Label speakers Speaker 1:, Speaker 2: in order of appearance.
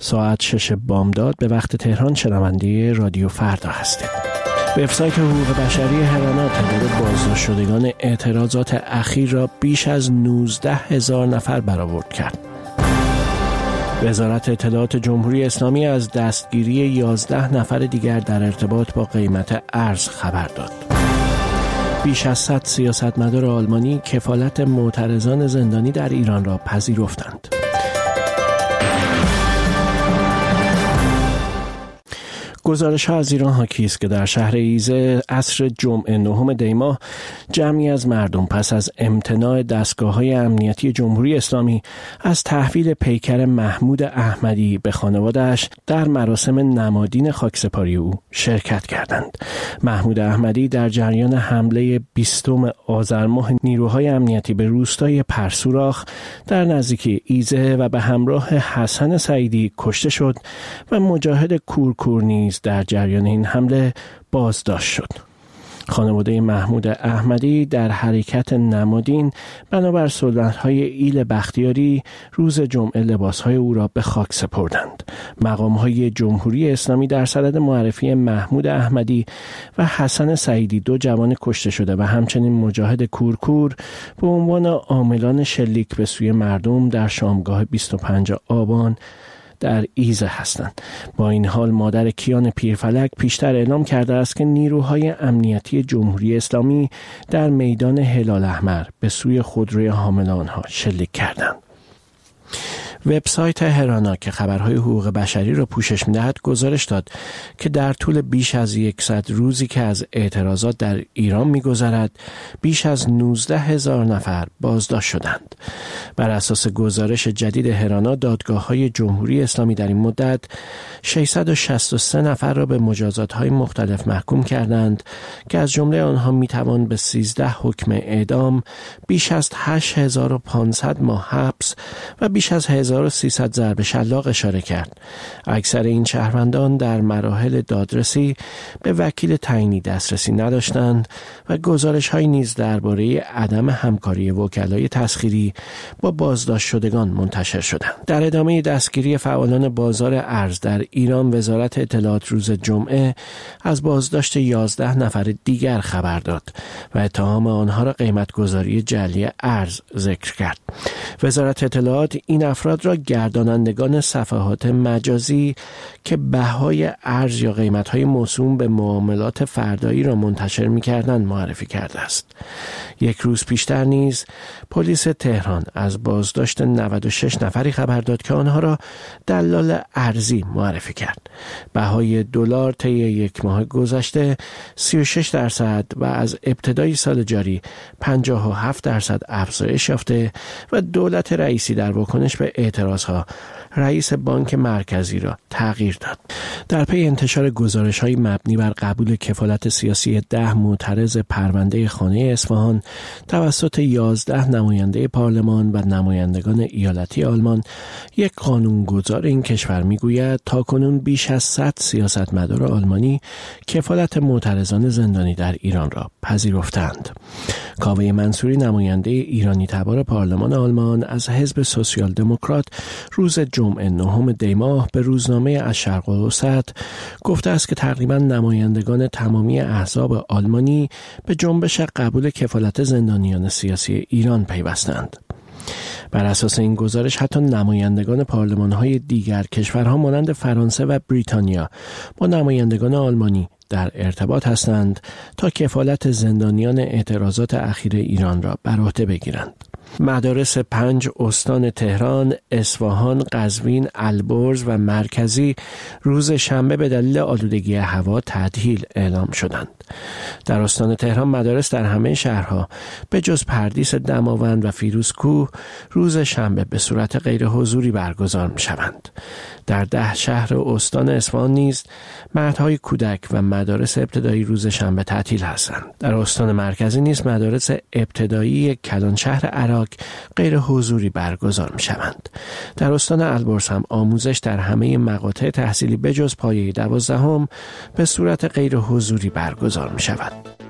Speaker 1: ساعت 6 بامداد به وقت تهران شنونده رادیو فردا هستید. وبسایت حقوق بشری هرانا تعداد بازداشت شدگان اعتراضات اخیر را بیش از 19,000 نفر برآورد کرد. وزارت اطلاعات جمهوری اسلامی از دستگیری 11 نفر دیگر در ارتباط با قیمت ارز خبر داد. بیش از 100 سیاستمدار آلمانی کفالت معترضان زندانی در ایران را پذیرفتند. گزارش‌ها از ایران حاکی است که در شهر ایزه عصر جمعه 9 دی‌ماه جمعی از مردم پس از امتناع دستگاه‌های امنیتی جمهوری اسلامی از تحویل پیکر محمود احمدی به خانواده‌اش در مراسم نمادین خاکسپاری او شرکت کردند. محمود احمدی در جریان حمله 20 آذر ماه نیروهای امنیتی به روستای پرسوراخ در نزدیکی ایزه و به همراه حسن سعیدی کشته شد و مجاهد کورکور نیز در جریان این حمله بازداشت شد. خانواده محمود احمدی در حرکت نمادین بنابر سنت‌های ایل بختیاری روز جمعه لباس‌های او را به خاک سپردند. مقام‌های جمهوری اسلامی در صدد معرفی محمود احمدی و حسن سعیدی، 2 جوان کشته شده و همچنین مجاهد کورکور، به عنوان عاملان شلیک به سوی مردم در شامگاه 25 آبان در ایزه هستند. با این حال مادر کیان پیرفلک پیشتر اعلام کرده است که نیروهای امنیتی جمهوری اسلامی در میدان هلال احمر به سوی خودروی حامل آنها شلیک کردند. وبسایت هرانا که خبرهای حقوق بشری را پوشش می‌دهد گزارش داد که در طول بیش از 100 روزی که از اعتراضات در ایران می‌گذرد بیش از 19,000 نفر بازداشت شدند. بر اساس گزارش جدید هرانا، دادگاه‌های جمهوری اسلامی در این مدت 663 نفر را به مجازات‌های مختلف محکوم کردند که از جمله آنها می‌توان به 13 حکم اعدام، بیش از 8500 ماه حبس و بیش از 1300 ضرب شلاق اشاره کرد. اکثر این شهروندان در مراحل دادرسی به وکیل تعیینی دسترسی نداشتند و گزارش‌هایی نیز درباره عدم همکاری وکلای تسخیری با بازداشت شدگان منتشر شدند. در ادامه دستگیری فعالان بازار ارز در ایران، وزارت اطلاعات روز جمعه از بازداشت 11 نفر دیگر خبر داد و اتهام آنها را قیمت‌گذاری جعلی ارز ذکر کرد. وزارت اطلاعات این افراد را گردانندگان صفحات مجازی که بهای ارز یا قیمت‌های موسوم به معاملات فردایی را منتشر می‌کردند معرفی کرده است. یک روز پیشتر نیز پلیس تهران از بازداشت 96 نفری خبر داد که آنها را دلال ارزی معرفی کرد. بهای دلار طی یک ماه گذشته 36% و از ابتدای سال جاری 57% افزایش یافته و دولت رئیسی در واکنش به اعتراضها رئیس بانک مرکزی را تغییر داد. در پی انتشار گزارش‌های مبنی بر قبول کفالت سیاسی 10 معترض پرونده خانه اصفهان توسط 11 نماینده پارلمان و نمایندگان ایالتی آلمان، یک قانونگذار این کشور میگوید تاکنون بیش از 100 سیاستمدار آلمانی کفالت معترضان زندانی در ایران را پذیرفتند. کاوه منصوری، نماینده ایرانی تبار پارلمان آلمان از حزب سوسیال دموکرات، روز جمعه 9 دی‌ماه به روزنامه الشرق الاوسط گفته است که تقریبا نمایندگان تمامی احزاب آلمانی به جنبش قبول کفالت زندانیان سیاسی ایران پیوستند. بر اساس این گزارش حتی نمایندگان پارلمان‌های دیگر کشورها مانند فرانسه و بریتانیا با نمایندگان آلمانی در ارتباط هستند تا کفالت زندانیان اعتراضات اخیر ایران را بر عهده بگیرند. مدارس 5 استان تهران، اصفهان، قزوین، البرز و مرکزی روز شنبه به دلیل آلودگی هوا تعطیل اعلام شدند. در استان تهران مدارس در همه شهرها به جز پردیس دماوند و فیروزکوه روز شنبه به صورت غیر حضوری برگزار می‌شوند. در 10 شهر استان اصفهان نیز مهدهای کودک و مدارس ابتدایی روز شنبه تعطیل هستند. در استان مرکزی نیز مدارس ابتدایی کلانشهر عراق غیر حضوری برگزار می‌شوند. در استان البرز هم آموزش در همه مقاطع تحصیلی به جز پایه 12 به صورت غیر حضوری برگزار می‌شود.